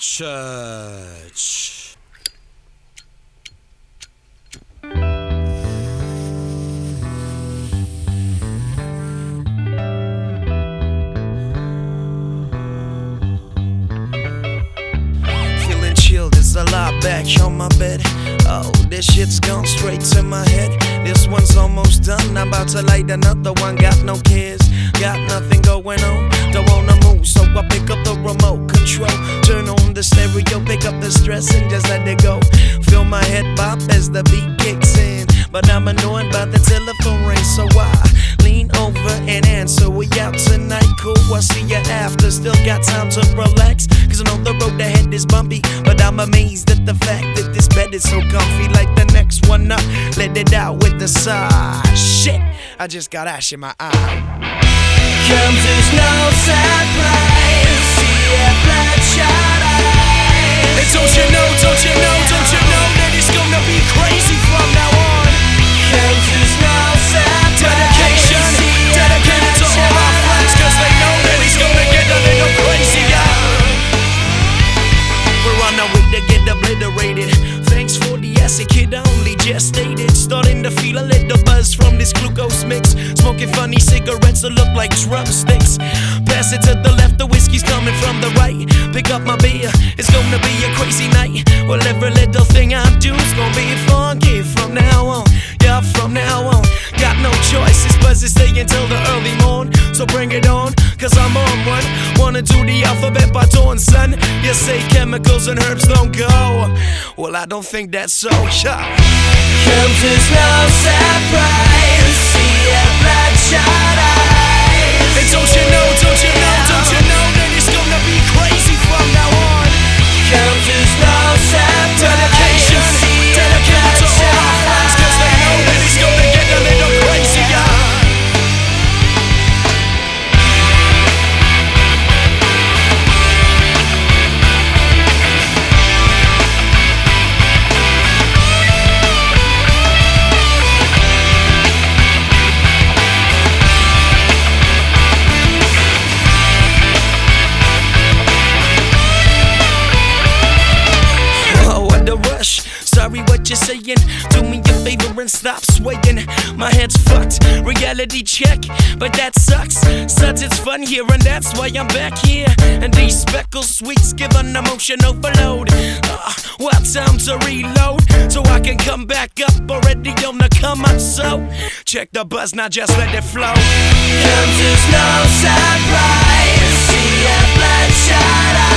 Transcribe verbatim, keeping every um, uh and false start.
Church. Feeling chilled, there's a lot back on my bed. Oh, this shit's gone straight to my head. This one's almost done, I'm about to light another one. Got no cares, got nothing going on. Don't wanna move, so I pick up the remote control. Turn on the stereo, pick up the stress and just let it go. Feel my head bop as the beat kicks in, but I'm annoyed by the telephone ring, so I lean over and answer. We out tonight, cool, I'll see you after. Still got time to relax, cause I know the road ahead is bumpy, but I'm amazed at the fact that this bed is so comfy. Like the next one up, let it out with the sigh. Shit, I just got ash in my eye. Comes as no surprise, see your bloodshot eyes. And don't you know, don't you know, don't you know that it's gonna be crazy from now on. Comes as no surprise, Dedication, dedicated to all our friends, cause they know that it's gonna get a little crazier. We're on our way to get obliterated. Thanks for the acid, kid, I only gestated. Starting to feel a little buzz from this glucose mix. Smoking funny cigarettes that look like drumsticks. Pass it to the left, the whiskey's coming from the right. Pick up my beer, it's gonna be a crazy night. Well, every little thing I do is gonna be funky from now on. Yeah, from now on. Got no choice, this buzz is staying till the early morn. So bring it on, cause I'm on one. Wanna do the alphabet by dawn, son. You say chemicals and herbs don't go. Well, I don't think that's so. Yeah. Comes as no surprise, see your bloodshot eyes. And don't you know, don't you know, don't you know that it's gonna be crazy from now on. Comes as no surprise, Dedication, see your dedicated to all our friends, cause they know that it's gonna get a little crazier. Sorry what you're saying, do me a favor and stop swaying. My head's fucked, reality check, but that sucks. Such it's fun here and that's why I'm back here. And these speckle sweets give an emotion overload. uh, Well, time to reload, so I can come back up already on the come up. So, check the buzz, now just let it flow. Comes as no surprise, see your bloodshot eyes.